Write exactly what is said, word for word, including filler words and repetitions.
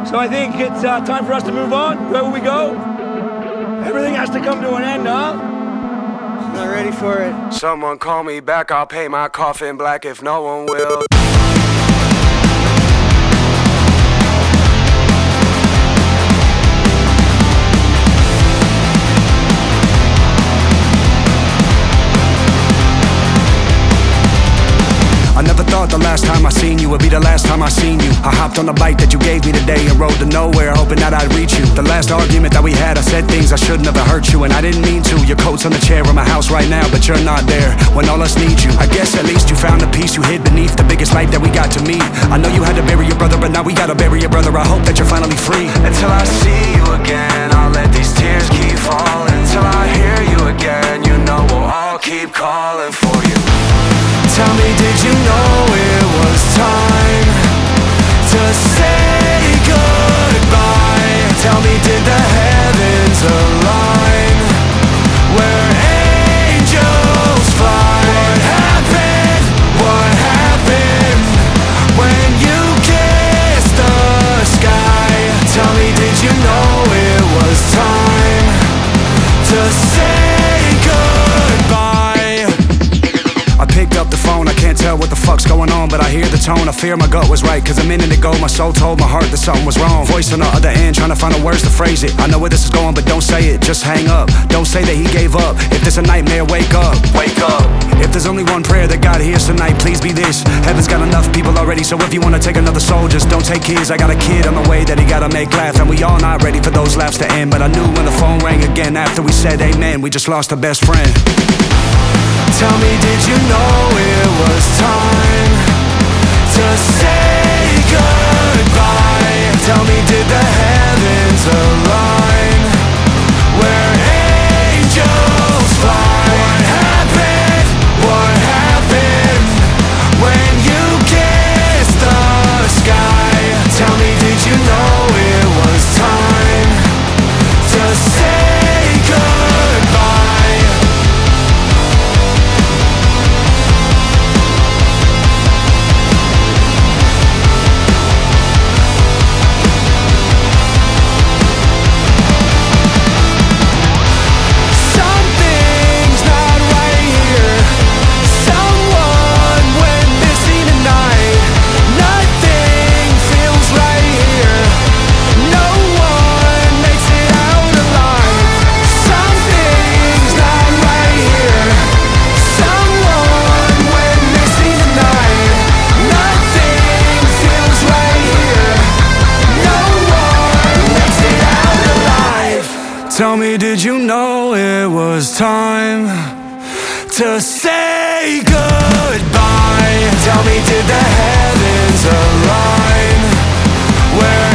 So I think it's uh, time for us to move on, wherever we go. Everything has to come to an end, huh? Not ready for it. Someone call me back, I'll paint my coffin black if no one will. I never thought the last time I seen you would be the last time I seen you. I hopped on the bike that you gave me today and rode to nowhere, hoping that I'd reach you. The last argument that we had, I said things I shouldn't have hurt you, and I didn't mean to. Your coat's on the chair in my house right now, but you're not there when all us need you. I guess at least you found the peace you hid beneath the biggest light that we got to meet. I know you had to bury your brother, but now we gotta bury your brother. I hope that you're finally free. Until I see you again, I'll let these tears keep falling. Till I hear you again, you know we'll all keep calling for you. Tell me, did you know it was time to say goodbye? Tell me, did the heavens align where angels fly? What happened? What happened when you kissed the sky? Tell me, did you know it was time to say goodbye? I picked up the phone, I can't tell what the fuck's going on, but I hear the tone. I fear my gut was right, cause a minute ago my soul told my heart that something was wrong. Voice on the other end, trying to find the words to phrase it. I know where this is going, but don't say it, just hang up. Don't say that he gave up. If this a nightmare, wake up, wake up. If there's only one prayer that God hears tonight, please be this: heaven's got enough people already, so if you wanna take another soul, just don't take his. I got a kid on the way that he gotta make laugh, and we all not ready for those laughs to end. But I knew when the phone rang again after we said amen, we just lost a best friend. Tell me, did you know it was time to say goodbye? Tell me, did the heavens align where angels fly? What happened? What happened when you kissed the sky? Tell me, did you know it was time to say goodbye? Tell me, did you know it was time to say goodbye? Tell me, did the heavens align where